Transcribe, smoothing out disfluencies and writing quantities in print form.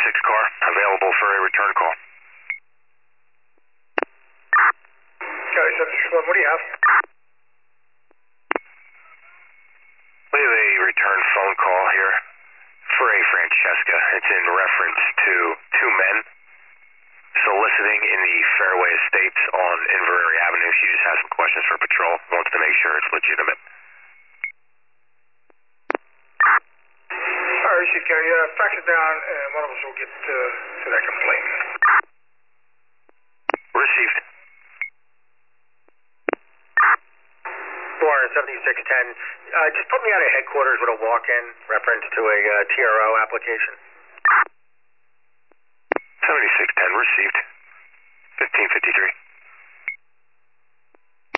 car, available for a return call. Charlie 761, what do you have? We have a return phone call here for a Francesca. It's in reference to two men soliciting in the Fairway Estates on Inverary Avenue. She just has some questions for patrol, wants to make sure it's legitimate. All right, Chief Gary, fax it down and one of us will get to that complaint. Received. Warren 7610. Just put me out of headquarters with a walk-in reference to a TRO application. 7610 received. 1553.